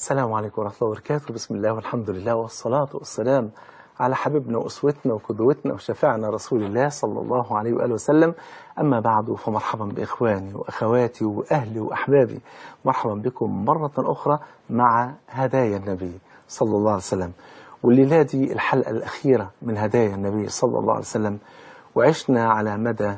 السلام عليكم ورحمة الله وبركاته. بسم الله والحمد لله والصلاة والسلام على حبيبنا وأسوتنا وقدوتنا وشفيعنا رسول الله صلى الله عليه وآله وسلم. أما بعد، فمرحبا بإخواني وأخواتي وأهلي وأحبابي، مرحبا بكم مرة أخرى مع هدايا النبي صلى الله عليه وسلم. والليلة دي الحلقة الأخيرة من هدايا النبي صلى الله عليه وسلم، وعشنا على مدى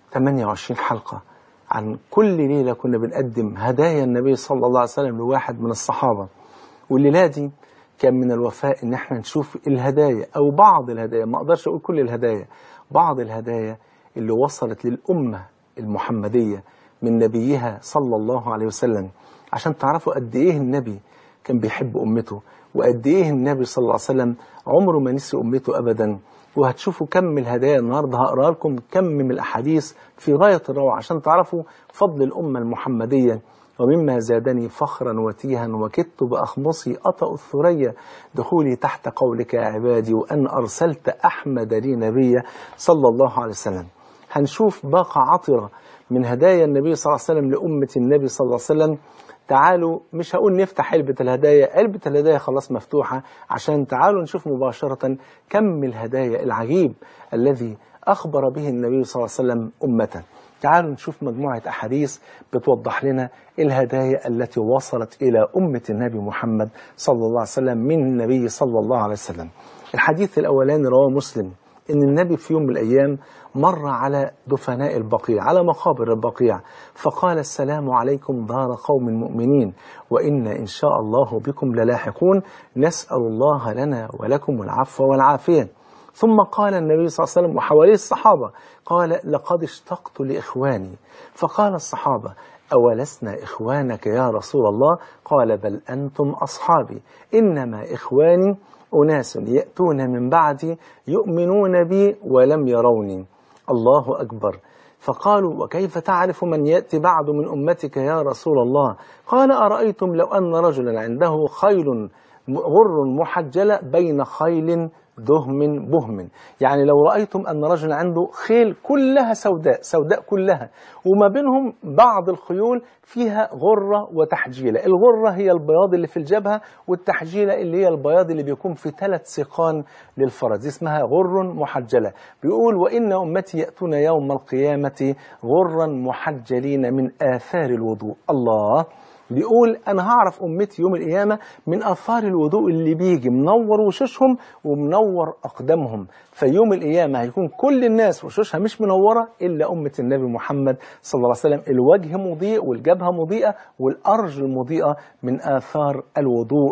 28 حلقة عن كل ليلة كنا بنقدم هدايا النبي صلى الله عليه وسلم لواحد من الصحابة. والليلة دي كان من الوفاء ان احنا نشوف الهدايا او بعض الهدايا، ما اقدرش اقول كل الهدايا، بعض الهدايا اللي وصلت للأمة المحمدية من نبيها صلى الله عليه وسلم، عشان تعرفوا قد ايه النبي كان بيحب أمته، وقد ايه النبي صلى الله عليه وسلم عمره ما نسي أمته أبدا. وهتشوفوا كم من الهدايا النهاردة، هقرأ لكم كم من الأحاديث في غاية الروعة عشان تعرفوا فضل الأمة المحمدية. ومما زادني فخرا وتيها وكدت بأخمصي أطأ الثريا دخولي تحت قولك يا عبادي وأن أرسلت أحمد لي نبيا صلى الله عليه وسلم. هنشوف باقة عطرة من هدايا النبي صلى الله عليه وسلم لأمة النبي صلى الله عليه وسلم. تعالوا، مش هقول نفتح علبة الهدايا، علبة الهدايا خلاص مفتوحة، عشان تعالوا نشوف مباشرة كم الهدايا العجيب الذي أخبر به النبي صلى الله عليه وسلم أمته. تعالوا نشوف مجموعة أحاديث بتوضح لنا الهدايا التي وصلت إلى أمة النبي محمد صلى الله عليه وسلم من النبي صلى الله عليه وسلم. الحديث الأولاني رواه مسلم، إن النبي في يوم من الأيام مر على دفناء البقيع، على مقابر البقيع، فقال السلام عليكم دار قوم مؤمنين وإنا إن شاء الله بكم للاحقون، نسأل الله لنا ولكم العفو والعافية. ثم قال النبي صلى الله عليه وسلم وحواليه الصحابة، قال لقد اشتقت لإخواني. فقال الصحابة أولسنا إخوانك يا رسول الله؟ قال بل أنتم أصحابي، إنما إخواني أناس يأتون من بعدي يؤمنون بي ولم يروني. الله أكبر. فقالوا وكيف تعرف من يأتي بعد من أمتك يا رسول الله؟ قال أرأيتم لو أن رجلا عنده خيل غر محجلة بين خيل دهم بهم، يعني لو رأيتم أن رجل عنده خيل كلها سوداء، سوداء كلها، وما بينهم بعض الخيول فيها غرة وتحجيلة. الغرة هي البياض اللي في الجبهة، والتحجيلة اللي هي البياض اللي بيكون في 3 سيقان للفرس، اسمها غر محجلة. بيقول وإن أمتي يأتون يوم القيامة غرا محجلين من آثار الوضوء. الله، بيقول أنا هعرف أمتي يوم القيامة من أثار الوضوء اللي بيجي منور وشوشهم ومنور أقدامهم. فيوم القيامة هيكون كل الناس وشوشها مش منورة إلا أمة النبي محمد صلى الله عليه وسلم، الوجه مضيء والجبهة مضيئة والأرجل مضيئة من آثار الوضوء،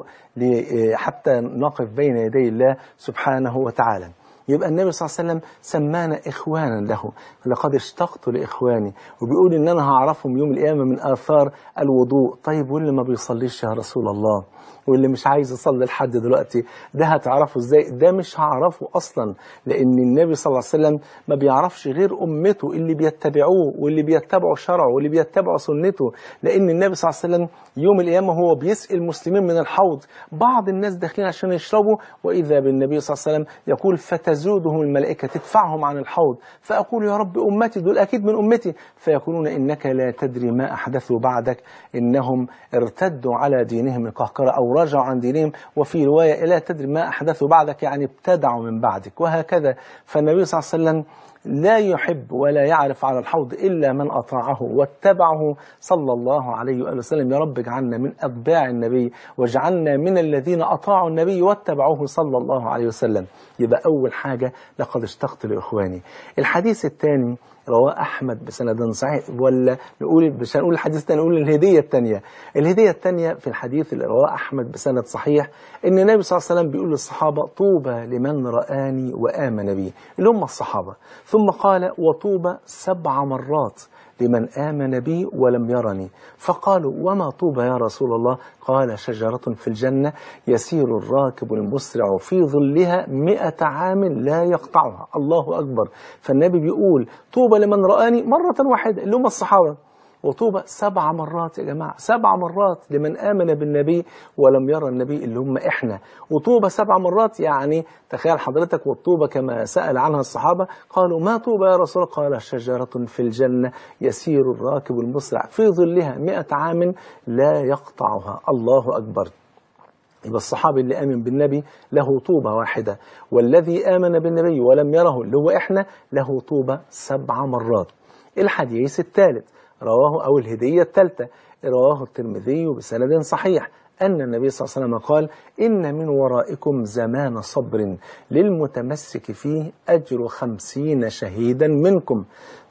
حتى نقف بين يدي الله سبحانه وتعالى. يبقى النبي صلى الله عليه وسلم سمانا إخوانا له، لقد اشتقت لإخواني، وبيقول إن أنا هعرفهم يوم القيامة من آثار الوضوء. طيب واللي ما بيصليش يا رسول الله، واللي مش عايز يصلي لحد دلوقتي، ده هتعرفه ازاي؟ ده مش هعرفه أصلا، لأن النبي صلى الله عليه وسلم ما بيعرفش غير أمته اللي بيتبعوه واللي بيتبعوا شرعه واللي بيتبعوا سنته. لأن النبي صلى الله عليه وسلم يوم القيامة هو بيسقي المسلمين من الحوض، بعض الناس داخلين عشان يشربوا، وإذا بالنبي صلى الله عليه وسلم يقول فتزودهم الملائكة تدفعهم عن الحوض، فأقول يا رب أمتي دول أكيد من أمتي، فيقولون إنك لا تدري ما أحدثوا بعدك، إنهم ارتدوا على دينهم القهقرة أو رجعوا عن دينهم، وفي رواية لا تدري ما أحدثوا بعدك يعني ابتدعوا من بعدك، وهكذا. فالنبي صلى الله عليه وسلم لا يحب ولا يعرف على الحوض إلا من أطاعه واتبعه صلى الله عليه وآله وسلم. يا رب اجعلنا من أتباع النبي، واجعلنا من الذين أطاعوا النبي واتبعوه صلى الله عليه وسلم. يبقى أول حاجة لقد اشتقت لإخواني. الحديث الثاني رواه أحمد بسند صحيح، ولا مش هنقول الحديث الثاني، نقول الهدية الثانية. الهدية الثانية في الحديث اللي رواه أحمد بسند صحيح، إن النبي صلى الله عليه وسلم بيقول للصحابة طوبى لمن رآني وآمن بي، اللي هم الصحابة. ثم قال وطوبى 7 مرات لمن آمن بي ولم يرني. فقالوا وما طوبى يا رسول الله؟ قال شجرة في الجنة يسير الراكب المسرع في ظلها 100 عام لا يقطعها. الله أكبر. فالنبي بيقول طوبى لمن رآني مرة واحدة اللي هم الصحابة، وطوبى 7 مرات يا جماعة، 7 مرات لمن آمن بالنبي ولم يرى النبي اللي هم إحنا. وطوبى 7 مرات، يعني تخيل حضرتك، والطوبى كما سأل عنها الصحابة قالوا ما طوبى يا رسول الله؟ قال شجرة في الجنة يسير الراكب المسرع في ظلها 100 عام لا يقطعها. الله أكبر. يبقى الصحابي اللي آمن بالنبي له طوبة واحدة، والذي آمن بالنبي ولم يره اللي هو إحنا له طوبة 7 مرات. الحديث الثالث رواه أو الهدية الثالثة رواه الترمذي بسند صحيح أن النبي صلى الله عليه وسلم قال: إن من ورائكم زمان صبر للمتمسك فيه أجر 50 شهيدا منكم.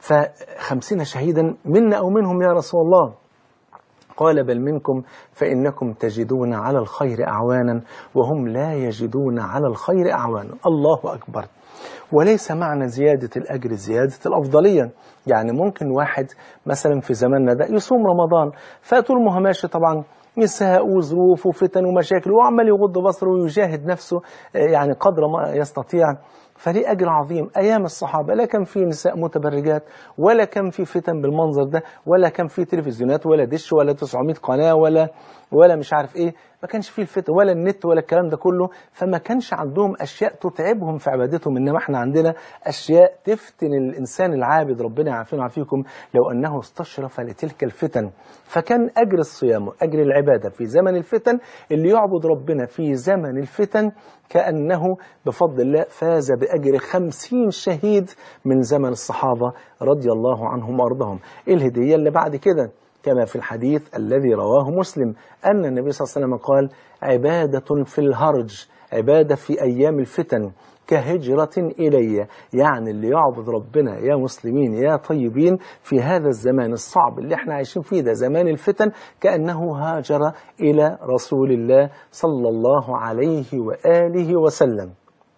ف50 شهيدا منا أو منهم يا رسول الله؟ قال: بل منكم، فإنكم تجدون على الخير أعوانا وهم لا يجدون على الخير أعوانا. الله أكبر. وليس معنى زيادة الأجر زيادة الأفضلية. يعني ممكن واحد مثلا في زماننا ده يصوم رمضان، فطول ما هو ماشي طبعا نساء وظروف وفتن ومشاكل وعمال يغض بصره ويجاهد نفسه يعني قدر ما يستطيع، فليه أجر عظيم. أيام الصحابة لا كان في نساء متبرجات، ولا كان في فتن بالمنظر ده، ولا كان في تلفزيونات ولا دش ولا 900 قناة ولا مش عارف إيه، ما كانش فيه الفتن ولا النت ولا الكلام ده كله، فما كانش عندهم أشياء تتعبهم في عبادتهم. إنما احنا عندنا أشياء تفتن الإنسان العابد، ربنا يعافينا ويعافيكم، لو أنه استشرف لتلك الفتن. فكان أجر الصيام وأجر العبادة في زمن الفتن، اللي يعبد ربنا في زمن الفتن كأنه بفضل الله فاز بأجر 50 شهيد من زمن الصحابة رضي الله عنهم وأرضهم. الهدية اللي بعد كده كما في الحديث الذي رواه مسلم أن النبي صلى الله عليه وسلم قال: عبادة في الهرج، عبادة في أيام الفتن كهجرة إلي. يعني اللي يعبد ربنا يا مسلمين يا طيبين في هذا الزمان الصعب اللي احنا عايشين فيه ده، زمان الفتن، كأنه هاجر إلى رسول الله صلى الله عليه وآله وسلم.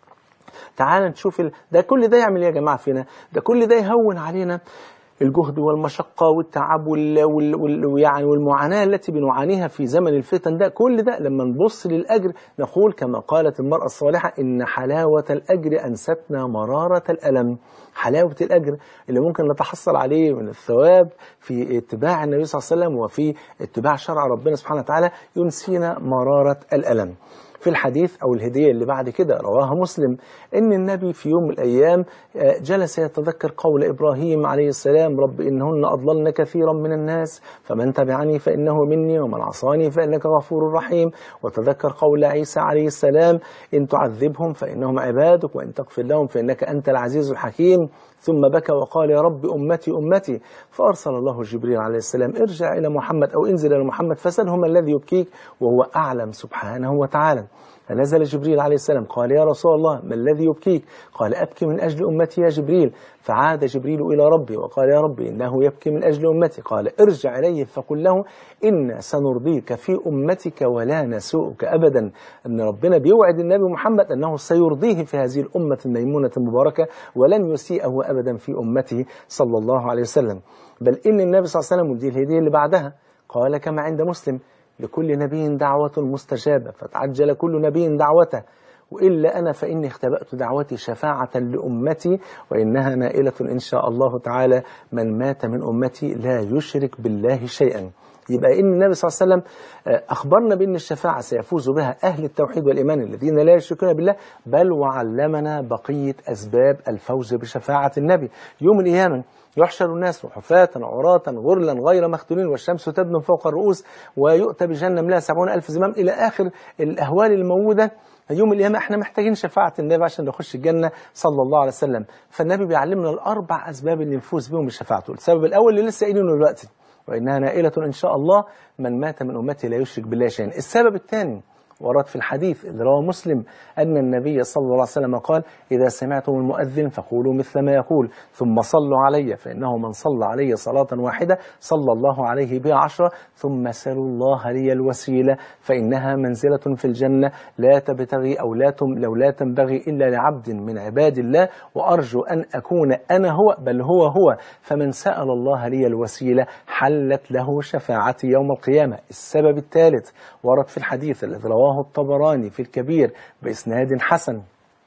تعال نشوف ده كل ده يعمل يا جماعة فينا، ده كل ده يهون علينا الجهد والمشقة والتعب يعني والمعاناة التي بنعانيها في زمن الفتن ده. كل ده لما نبص للأجر نقول كما قالت المرأة الصالحة: إن حلاوة الأجر أنستنا مرارة الألم. حلاوة الأجر اللي ممكن نتحصل عليه من الثواب في اتباع النبي صلى الله عليه وسلم وفي اتباع شرع ربنا سبحانه وتعالى ينسينا مرارة الألم. في الحديث أو الهدية اللي بعد كده رواها مسلم إن النبي في يوم من الأيام جلس يتذكر قول إبراهيم عليه السلام: رب إنهن أضللن كثيرا من الناس فمن تبعني فإنه مني ومن عصاني فإنك غفور رحيم. وتذكر قول عيسى عليه السلام: إن تعذبهم فإنهم عبادك وإن تغفر لهم فإنك أنت العزيز الحكيم. ثم بكى وقال: يا رب أمتي أمتي. فأرسل الله جبريل عليه السلام: ارجع إلى محمد أو انزل إلى محمد فسأله ما الذي يبكيك وهو أعلم سبحانه وتعالى. فنزل جبريل عليه السلام قال: يا رسول الله ما الذي يبكيك؟ قال: أبكي من أجل أمتي يا جبريل. فعاد جبريل إلى ربي وقال: يا ربي إنه يبكي من أجل أمتي. قال: ارجع إليه فقل له إن سنرضيك في أمتك ولا نسوءك أبدا. أن ربنا بيوعد النبي محمد أنه سيرضيه في هذه الأمة الميمونة المباركة ولن يسيئه أبدا في أمته صلى الله عليه وسلم. بل إن النبي صلى الله عليه وسلم ودي الهدية اللي بعدها قال كما عند مسلم: لكل نبي دعوة مستجابة فتعجل كل نبي دعوته، وإلا أنا فإني اختبأت دعوتي شفاعة لأمتي وإنها نائلة إن شاء الله تعالى من مات من أمتي لا يشرك بالله شيئا. يبقى إن النبي صلى الله عليه وسلم أخبرنا بأن الشفاعة سيفوز بها أهل التوحيد والإيمان الذين لا يشركون بالله، بل وعلمنا بقية أسباب الفوز بشفاعة النبي. يوم القيامة يحشر الناس حفاة عراة غرلا غير مختونين والشمس تدنو فوق الرؤوس ويؤتى بجهنم لها 70,000 زمام إلى آخر الأهوال الموجودة. يوم القيامة احنا محتاجين شفاعة النبي عشان نخش الجنة صلى الله عليه وسلم. فالنبي بيعلمنا ال4 أسباب اللي نفوز بهم بشفاعته. السبب الأول اللي لسه قايلينه دلوقتي: وإنها نائلة إن شاء الله من مات من أمتي لا يشرك بالله شيئا. السبب الثاني ورد في الحديث اللي رواه مسلم أن النبي صلى الله عليه وسلم قال: إذا سمعتم المؤذن فقولوا مثل ما يقول ثم صلوا علي فإنه من صلى علي صلاة واحدة صلى الله عليه بها 10 ثم سلوا الله لي الوسيلة فإنها منزلة في الجنة لا تبتغي أو لا تنبغي إلا لعبد من عباد الله وأرجو أن أكون أنا هو بل هو فمن سأل الله لي الوسيلة حلت له شفاعتي يوم القيامة. السبب الثالث ورد في الحديث الذي رواه الطبراني في الكبير بإسناد حسن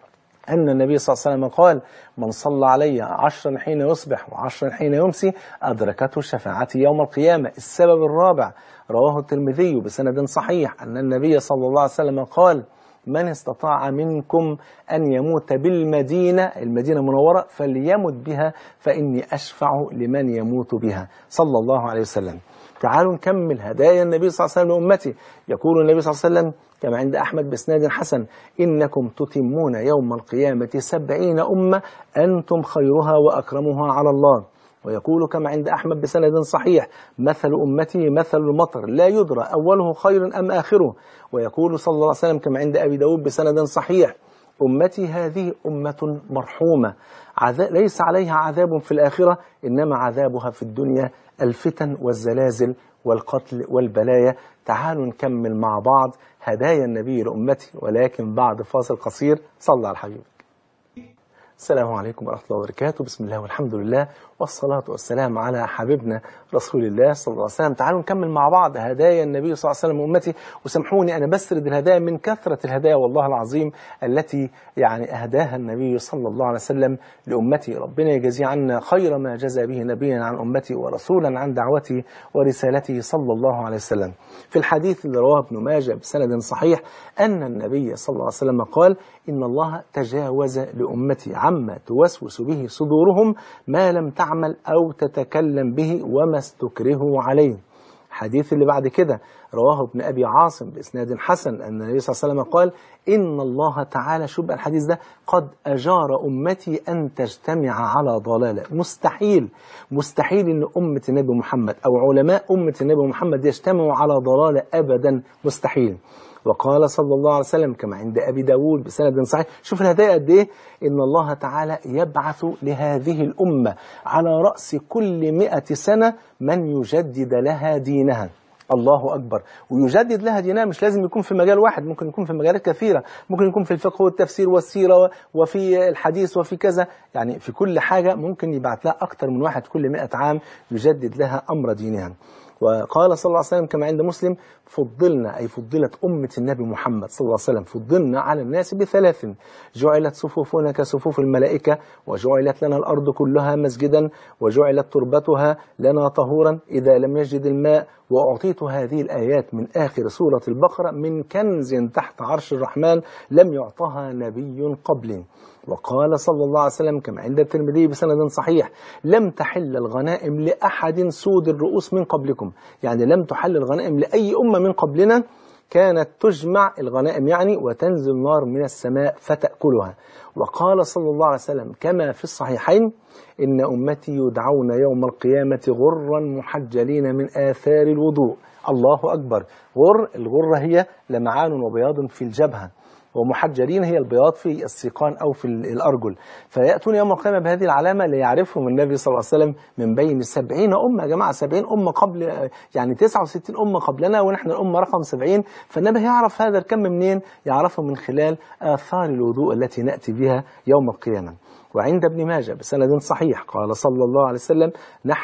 أن النبي صلى الله عليه وسلم قال: من صلى علي 10 حين يصبح و10 حين يمسي أدركته شفاعتي يوم القيامة. السبب الرابع رواه الترمذي بسند صحيح أن النبي صلى الله عليه وسلم قال: من استطاع منكم أن يموت بالمدينة المدينة المنورة فليمت بها فإني أشفع لمن يموت بها صلى الله عليه وسلم. تعالوا نكمل هدايا النبي صلى الله عليه وسلم لأمتي. يقول النبي صلى الله عليه وسلم كما عند أحمد بإسناد حسن: إنكم تتمون يوم القيامة 70 أمة أنتم خيرها وأكرمها على الله. ويقول كما عند أحمد بسند صحيح: مثل أمتي مثل المطر لا يدرى أوله خير أم آخره. ويقول صلى الله عليه وسلم كما عند أبي داود بسند صحيح: أمتي هذه أمة مرحومة ليس عليها عذاب في الآخرة، إنما عذابها في الدنيا الفتن والزلازل والقتل والبلايا. تعالوا نكمل مع بعض هدايا النبي لأمتي، ولكن بعد فاصل قصير. صلى على الحبيب. السلام عليكم ورحمة الله وبركاته. بسم الله والحمد لله والصلاة والسلام على حبيبنا رسول الله صلى الله عليه وسلم. تعالوا نكمل مع بعض هدايا النبي صلى الله عليه وسلم أمتي. وسامحوني أنا بسرد الهدايا من كثرة الهدايا والله العظيم التي أهداها النبي صلى الله عليه وسلم لأمتي. ربنا يجزي عنا خير ما جزى به نبيا عن أمتي ورسولا عن دعوته ورسالته صلى الله عليه وسلم. في الحديث اللي رواه ابن ماجه بسند صحيح أن النبي صلى الله عليه وسلم قال: إن الله تجاوز لأمتي عما توسوس به صدورهم ما لم تعمل أو تتكلم به وما استكرهوا عليه. الحديث اللي بعد كده رواه ابن أبي عاصم بإسناد حسن أن النبي صلى الله عليه وسلم قال: إن الله تعالى، شوف الحديث ده، قد أجار أمتي أن تجتمع على ضلالة. مستحيل أن أمة النبي محمد أو علماء أمة النبي محمد يجتمعوا على ضلالة أبدا، مستحيل. وقال صلى الله عليه وسلم كما عند أبي داود بسند صحيح، شوف الهدايا قد إيه، إن الله تعالى يبعث لهذه الأمة على رأس كل 100 سنة من يجدد لها دينها. الله أكبر. ويجدد لها دينها مش لازم يكون في مجال واحد، ممكن يكون في مجالات كثيرة، ممكن يكون في الفقه والتفسير والسيرة وفي الحديث وفي كذا، يعني في كل حاجة ممكن يبعث لها أكتر من واحد كل 100 عام يجدد لها أمر دينها. وقال صلى الله عليه وسلم كما عند مسلم: فضلنا، أي فضلت أمة النبي محمد صلى الله عليه وسلم، فضلنا على الناس ب3: جعلت صفوفنا كصفوف الملائكة، وجعلت لنا الأرض كلها مسجدا، وجعلت تربتها لنا طهورا إذا لم يجد الماء. وأعطيت هذه الآيات من آخر سورة البقرة من كنز تحت عرش الرحمن لم يعطها نبي قبلي. وقال صلى الله عليه وسلم كما عند الترمذي بسند صحيح: لم تحل الغنائم لأحد سود الرؤوس من قبلكم، يعني لم تحل الغنائم لأي أمة من قبلنا، كانت تجمع الغنائم وتنزل نار من السماء فتأكلها. وقال صلى الله عليه وسلم كما في الصحيحين: إن أمتي يدعون يوم القيامة غرا محجلين من آثار الوضوء. الله أكبر. الغرة هي لمعان وبياض في الجبهة، ومحجلين هي البياض في السيقان أو في الأرجل. فيأتون يوم القيامة بهذه العلامة ليعرفهم النبي صلى الله عليه وسلم من بين 70 أمة. يا جماعة 70 أمة قبل، 69 أمة قبلنا ونحن الأمة رقم 70. فالنبي يعرف هذا الكم منين؟ يعرفه من خلال آثار الوضوء التي نأتي بها يوم القيامة. وعند ابن ماجه بسند صحيح قال صلى الله عليه وسلم: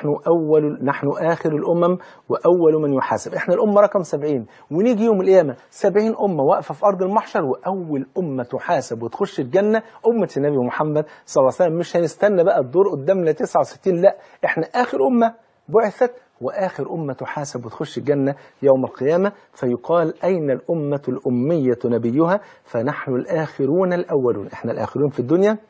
نحن آخر الأمم وأول من يحاسب. احنا الأمة رقم 70، ونيجي يوم القيامة 70 أمة واقفة في أرض المحشر، وأول أمة تحاسب وتخش الجنة أمة النبي محمد صلى الله عليه وسلم. مش هنستنى بقى الدور قدامنا 69، لا، احنا آخر أمة بعثت وآخر أمة تحاسب وتخش الجنة يوم القيامة. فيقال: أين الأمة الأمية نبيها؟ فنحن الآخرون الأولون. احنا الآخرون في الدنيا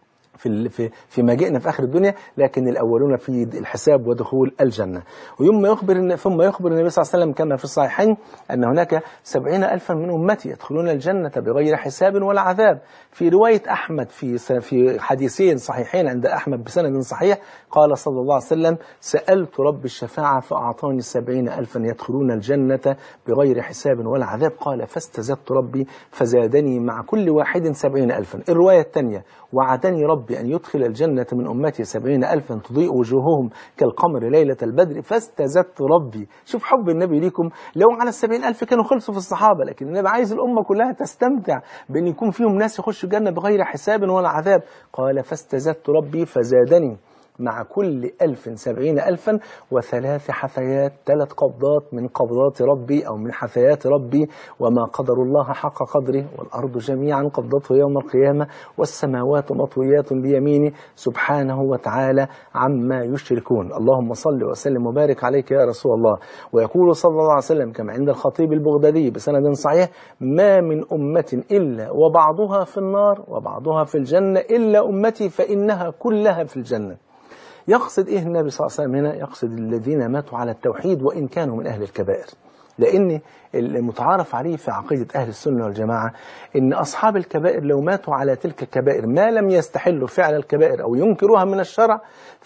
في ما جئنا في آخر الدنيا، لكن الأولون في الحساب ودخول الجنة. ثم يخبر النبي صلى الله عليه وسلم كما في الصحيحين أن هناك 70,000 من أمتي يدخلون الجنة بغير حساب ولا عذاب. في رواية أحمد في حديثين صحيحين عند أحمد بسند صحيح قال صلى الله عليه وسلم: سألت رب الشفاعة فأعطاني 70,000 يدخلون الجنة بغير حساب ولا عذاب. قال: فاستزدت ربي فزادني مع كل واحد 70,000. الرواية الثانية: وعدني ربي أن يدخل الجنة من أمتي 70,000 تضيء وجوههم كالقمر ليلة البدر فاستزدت ربي. شوف حب النبي ليكم. لو على 70,000 كانوا خلصوا في الصحابة، لكن النبي عايز الأمة كلها تستمتع بأن يكون فيهم ناس يخشوا الجنة بغير حساب ولا عذاب. قال: فاستزدت ربي فزادني مع كل 1000 70,000 و3 حثيات، 3 قبضات من قبضات ربي أو من حثيات ربي. وما قدر الله حق قدره، والأرض جميعا قبضته يوم القيامة، والسماوات مطويات بيمينه سبحانه وتعالى عما يشركون. اللهم صل وسلم وبارك عليك يا رسول الله. ويقول صلى الله عليه وسلم كما عند الخطيب البغدادي بسند صحيح: ما من أمة إلا وبعضها في النار وبعضها في الجنة إلا أمتي فإنها كلها في الجنة. يقصد إيه النبي صلى الله عليه وسلم هنا؟ يقصد الذين ماتوا على التوحيد وإن كانوا من أهل الكبائر. لأن المتعارف عليه في عقيدة أهل السنة والجماعة إن أصحاب الكبائر لو ماتوا على تلك الكبائر ما لم يستحلوا فعل الكبائر أو ينكروها من الشرع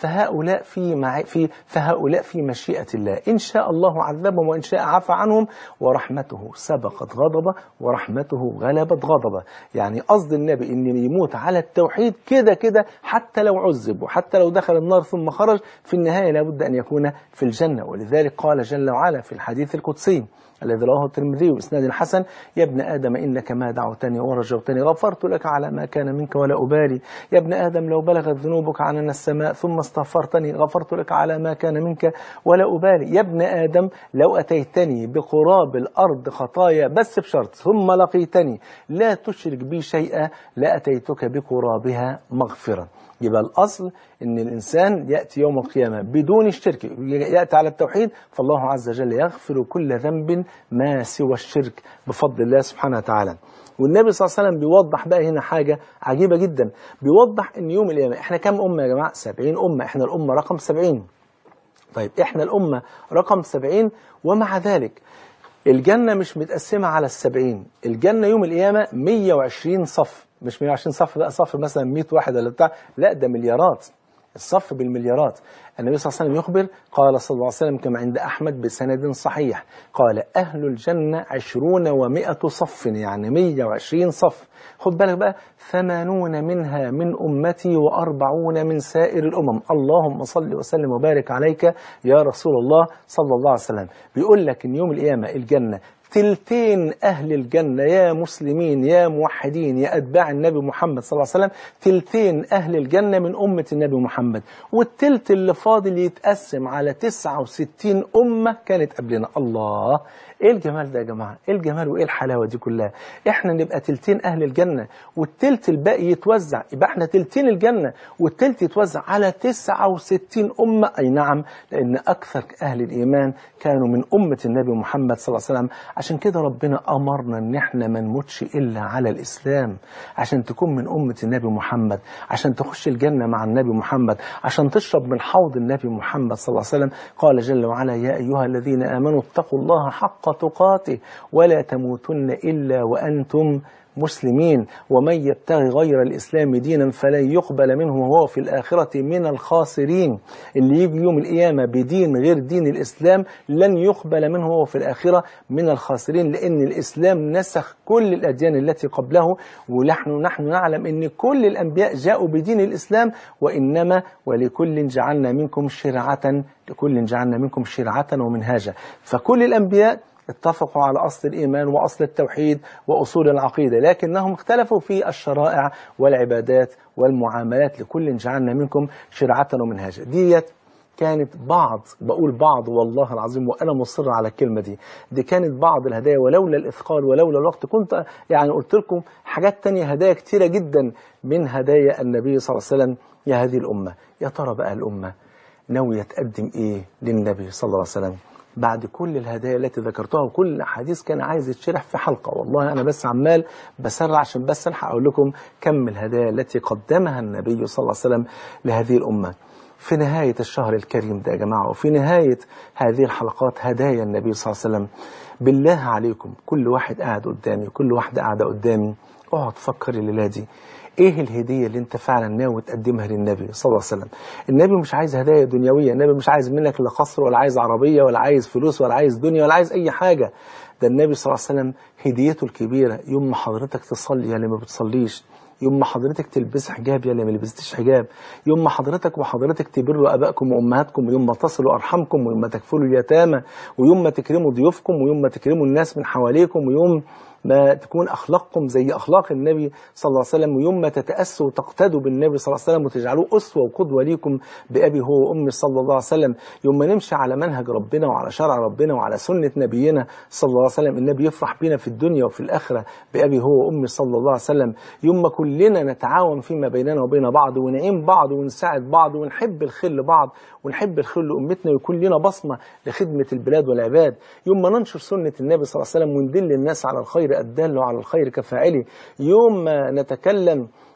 فهؤلاء في مشيئة الله، إن شاء الله عذبهم وإن شاء عفى عنهم، ورحمته سبقت غضبه ورحمته غلبت غضبه. يعني قصد النبي إن يموت على التوحيد كده كده حتى لو عذب وحتى لو دخل النار ثم خرج في النهاية لابد أن يكون في الجنة. ولذلك قال جل وعلا في الحديث القدسي الذي رواه الترمذي بإسناد حسن: يا ابن آدم إنك ما دعوتني ورجوتني غفرت لك على ما كان منك ولا أبالي. يا ابن آدم لو بلغت ذنوبك عنان السماء ثم استغفرتني غفرت لك على ما كان منك ولا أبالي. يا ابن آدم لو أتيتني بقراب الأرض خطايا بس بشرط ثم لقيتني لا تشرك بي شيئا لأتيتك بقرابها مغفرا. يبقى الأصل إن الإنسان يأتي يوم القيامة بدون الشرك، يأتي على التوحيد، فالله عز وجل يغفر كل ذنب ما سوى الشرك بفضل الله سبحانه وتعالى. والنبي صلى الله عليه وسلم بيوضح بقى هنا حاجة عجيبة جدا، بيوضح إن يوم القيامة إحنا كم أمة يا جماعة؟ 70 أمة، إحنا الأمة رقم 70. طيب إحنا الأمة رقم 70 ومع ذلك الجنة مش متقسمة على 70، الجنة يوم القيامة 120 صف، مش 120 صف بقى صف مثلا 100 واحد ولا بتاع، لا ده مليارات، الصف بالمليارات. النبي صلى الله عليه وسلم يخبر قال صلى الله عليه وسلم كما عند أحمد بسند صحيح قال: أهل الجنة 20 و100 صف، يعني 120 صف. خد بالك بقى 80 منها من أمتي و40 من سائر الأمم. اللهم صل وسلم وبارك عليك يا رسول الله صلى الله عليه وسلم. بيقول لك إن يوم القيامة الجنة تلتين أهل الجنة يا مسلمين يا موحدين يا أتباع النبي محمد صلى الله عليه وسلم، تلتين أهل الجنة من أمة النبي محمد، والتلت اللي فاضل يتقسم على 69 أمة كانت قبلنا. الله، ايه الجمال ده يا جماعة؟ ايه الجمال وايه الحلاوة دي كلها؟ احنا نبقى تلتين اهل الجنة والتلت الباقي يتوزع، يبقى احنا تلتين الجنة والتلت يتوزع على 69 أمة. اي نعم، لان اكثر اهل الايمان كانوا من أمة النبي محمد صلى الله عليه وسلم. عشان كده ربنا امرنا ان احنا ما نموتش الا على الاسلام، عشان تكون من أمة النبي محمد، عشان تخش الجنة مع النبي محمد، عشان تشرب من حوض النبي محمد صلى الله عليه وسلم. قال جل وعلا: يا ايها الذين امنوا اتقوا الله حق تقاته ولا تموتن إلا وأنتم مسلمين، ومن يبتغي غير الإسلام دينا فلن يقبل منه وهو في الآخرة من الخاسرين. اللي يجي يوم القيامة بدين غير دين الإسلام لن يقبل منه وهو في الآخرة من الخاسرين، لأن الإسلام نسخ كل الأديان التي قبله. ونحن نعلم أن كل الأنبياء جاءوا بدين الإسلام، وإنما ولكل جعلنا منكم شرعة ومنهاجا. فكل الأنبياء اتفقوا على أصل الإيمان وأصل التوحيد وأصول العقيدة، لكنهم اختلفوا في الشرائع والعبادات والمعاملات. لكل جعلنا منكم شرعة ومنهاجا. ديت كانت بقول بعض والله العظيم وأنا مصر على الكلمة دي كانت بعض الهدايا، ولولا الإثقال ولولا الوقت كنت يعني قلت لكم حاجات تانية، هدايا كتيرة جدا من هدايا النبي صلى الله عليه وسلم يا هذه الأمة. يا ترى بقى الأمة ناوية تقدم إيه للنبي صلى الله عليه وسلم بعد كل الهدايا التي ذكرتها وكل الأحاديث كان عايز يتشرح في حلقة؟ والله أنا بس عمال بسرع عشان بس ألحق أقول لكم كم الهدايا التي قدمها النبي صلى الله عليه وسلم لهذه الأمة في نهاية الشهر الكريم ده يا جماعة، وفي نهاية هذه الحلقات هدايا النبي صلى الله عليه وسلم. بالله عليكم كل واحد قاعد قدامي، كل واحدة قاعدة قدامي، اقعد فكر الليلة دي ايه الهدية اللي انت فعلا ناوي تقدمها للنبي صلى الله عليه وسلم. النبي مش عايز هدايا دنيوية، النبي مش عايز منك لا قصر ولا عايز عربية ولا عايز فلوس ولا عايز دنيا ولا عايز اي حاجة. ده النبي صلى الله عليه وسلم هديته الكبيرة يوم ما حضرتك تصلي يا اللي ما بتصليش، يوم ما حضرتك تلبس حجاب يا اللي ما لبستش حجاب، يوم ما حضرتك تبروا ابائكم وامهاتكم، ويوم ما تصلوا ارحامكم، ويوم ما تكفلوا اليتامى، ويوم ما تكرموا ضيوفكم، ويوم ما تكرموا الناس من حواليكم، ويوم ما تكون أخلاقكم زي أخلاق النبي صلى الله عليه وسلم، ويوم ما تتأسوا وتقتدوا بالنبي صلى الله عليه وسلم وتجعلوه أسوة وقدوة ليكم بأبي هو وأمي صلى الله عليه وسلم، يوم ما نمشي على منهج ربنا وعلى شرع ربنا وعلى سنة نبينا صلى الله عليه وسلم. النبي يفرح بنا في الدنيا وفي الآخرة بأبي هو وأمي صلى الله عليه وسلم. يوم ما كلنا نتعاون فيما بيننا وبين بعض ونعين بعض ونساعد بعض ونحب الخير لبعض ونحب الخير لأمتنا ويكون لنا بصمة لخدمة البلاد والعباد. يوم ما ننشر سنة النبي صلى الله عليه وسلم وندل الناس على الخير الدال على الخير كفاعله. يوم ما نتكلم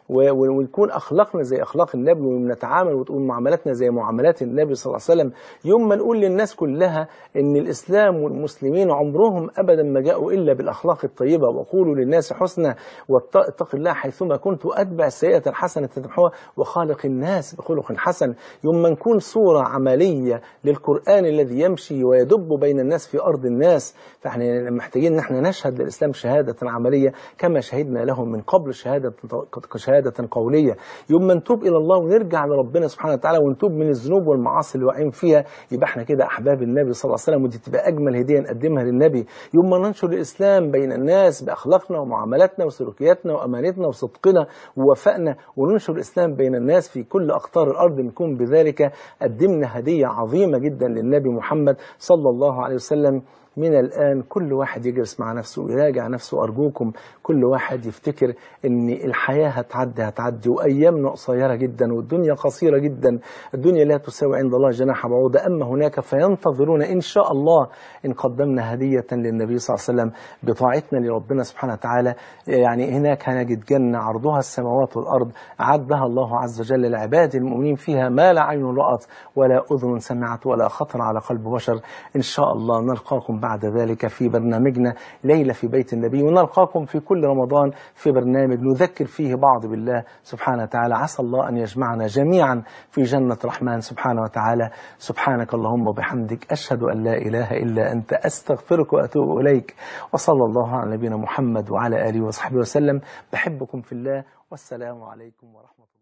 ونكون أخلاقنا زي أخلاق النبي، ونتعامل وتقول معاملاتنا زي معاملات النبي صلى الله عليه وسلم. يوم ما نقول للناس كلها إن الإسلام والمسلمين عمرهم أبدا ما جاءوا إلا بالأخلاق الطيبة، وقولوا للناس حسنى واتق الله حيثما كنت، أتبع السيئة الحسنة تمحوها وخالق الناس بخلق حسن. يوم ما نكون صورة عملية للقرآن الذي يمشي ويدب بين الناس في أرض الناس، فإحنا محتاجين إن احنا نشهد للإسلام شهادة عملية كما شهدنا له من قبل شهادة قولية. يوم ما نتوب إلى الله ونرجع لربنا سبحانه وتعالى ونتوب من الذنوب والمعاصي اللي واقعين فيها، يبقى احنا كده أحباب النبي صلى الله عليه وسلم، ودي تبقى أجمل هدية نقدمها للنبي. يوم ما ننشر الإسلام بين الناس بأخلاقنا ومعاملاتنا وسلوكياتنا وأمانتنا وصدقنا ووفائنا، وننشر الإسلام بين الناس في كل أقطار الأرض، نكون بذلك قدمنا هدية عظيمة جدا للنبي محمد صلى الله عليه وسلم. من الآن كل واحد يجلس مع نفسه ويراجع نفسه، أرجوكم كل واحد يفتكر إن الحياة هتعدي وأيامنا قصيرة جدا والدنيا قصيرة جدا. الدنيا لا تساوي عند الله جناح بعوضة، أما هناك فينتظرون إن شاء الله إن قدمنا هدية للنبي صلى الله عليه وسلم بطاعتنا لربنا سبحانه وتعالى. يعني هناك هنجد جنة عرضها السماوات والأرض، أعدها الله عز وجل لعباده المؤمنين، فيها ما لا عين رأت ولا أذن سمعت ولا خطر على قلب بشر. إن شاء الله نلقاكم بعد ذلك في برنامجنا ليلة في بيت النبي، ونلقاكم في كل رمضان في برنامج نذكر فيه بعض بالله سبحانه وتعالى. عسى الله أن يجمعنا جميعا في جنة الرحمن سبحانه وتعالى. سبحانك اللهم وبحمدك، أشهد أن لا إله إلا أنت، أستغفرك وأتوب إليك. وصلى الله على نبينا محمد وعلى آله وصحبه وسلم. بحبكم في الله، والسلام عليكم ورحمة الله.